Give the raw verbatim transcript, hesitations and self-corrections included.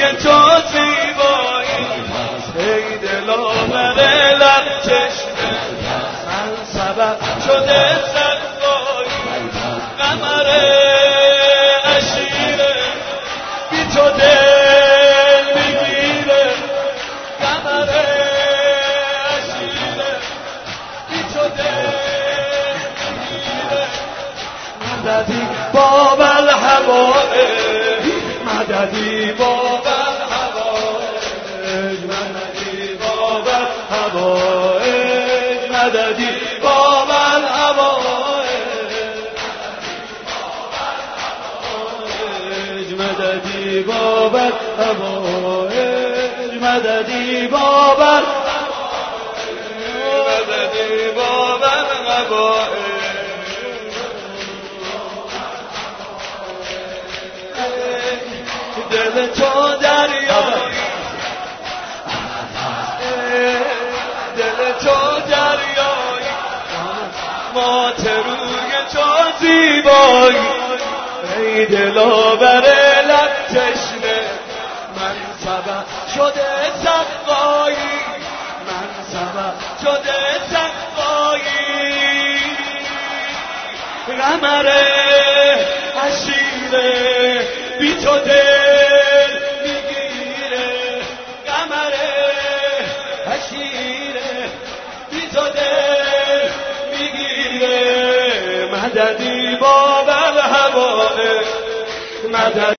تو زیبایی ای دلآور لب چشمه من سبب شده سقایی قمر عشیره بی تو دل میگیره قمر عشیره بی تو دل میگیره مددی باب الهوائج مددی باب الهوائج مددی باب الهوائج مددی باب الهوائج مددی باب الهوائج مددی باب الهوائج مددی باب الهوائج دل تو دریایی دل تو دریایی مات روی تو زیبایی ای دلآور لب تشنه من سبب شده سقایی من سبب شده سقایی قمر عشیره بی تو دل میگیره قمر عشیره بی تو دل میگیره مددی باب الهوائج مدد